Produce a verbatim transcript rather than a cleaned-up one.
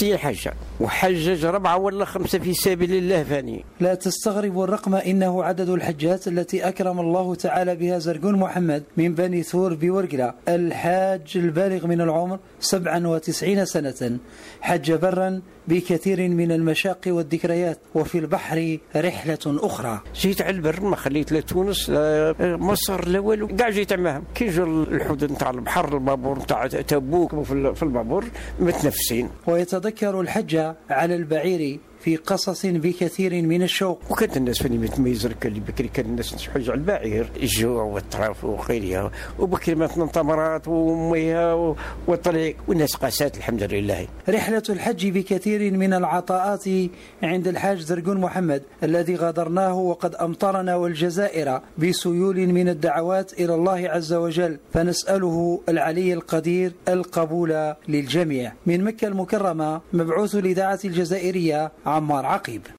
ستي حجة وحجج ربعة ولا خمسة في سبيل الله فاني. لا تستغرب الرقم، إنه عدد الحجات التي أكرم الله تعالى بها زرقون محمد من بني ثور بورقلة الحاج البالغ من العمر سبعة وتسعين سنة، حج برا بكثير من المشاق والذكريات، وفي البحر رحلة أخرى. جيت على البر، ما خليت لتونس مصر الأول كاع جيت معهم. كي جا الحدود نتاع البحر البابور نتاع تبوك في البابور متنفسين. ويتذكر الحج على البعير في قصص بكثير من الشوق. وكانت الناس فاني متميز اللي بكري كان الناس تحج على البعير، الجوع والطرف وغيرها، وبكري مثلا تمرات ومياه والطريق والناس قاسات الحمد لله. رحلة الحج بكثير من العطاءات عند الحاج زرقون محمد الذي غادرناه وقد أمطرنا والجزائر بسيول من الدعوات إلى الله عز وجل، فنسأله العلي القدير القبول للجميع. من مكة المكرمة، مبعوث الإذاعة الجزائرية عمار عقيب.